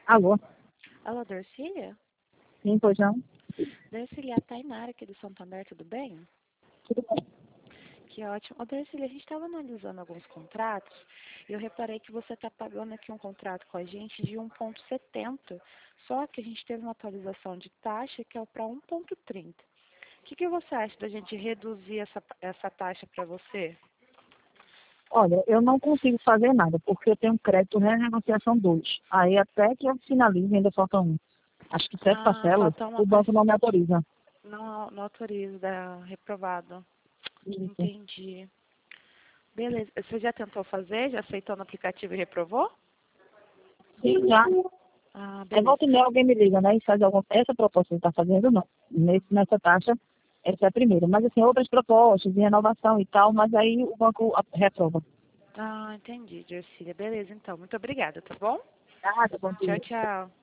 Alô? Alô, Darcília? Sim, pois não? Darcília, a Tainara aqui do Santander, tudo bem? Tudo bem. Que ótimo. Ô, Darcília, a gente estava analisando alguns contratos e eu reparei que você está pagando aqui um contrato com a gente de 1,70. Só que a gente teve uma atualização de taxa que é para 1,30. O que você acha da gente reduzir essa taxa para você? Olha, eu não consigo fazer nada, porque eu tenho crédito renegociação 2. Aí até que eu finalize, ainda falta um. Acho que 7 parcelas, Falta uma o banco não me autoriza. não autoriza, reprovado. Isso. Entendi. Beleza. Você já tentou fazer? Já aceitou no aplicativo e reprovou? Sim, já. Aí Beleza. volta e meia alguém me liga, né? E faz alguma... Essa proposta que você está fazendo, não. Nessa taxa, essa é a primeira. Mas assim, outras propostas de renovação e tal, mas aí o banco reprova. Entendi, Dircília. Beleza, então. Muito obrigada, tá bom? Ah, tá bom, Tchau, querido. tchau.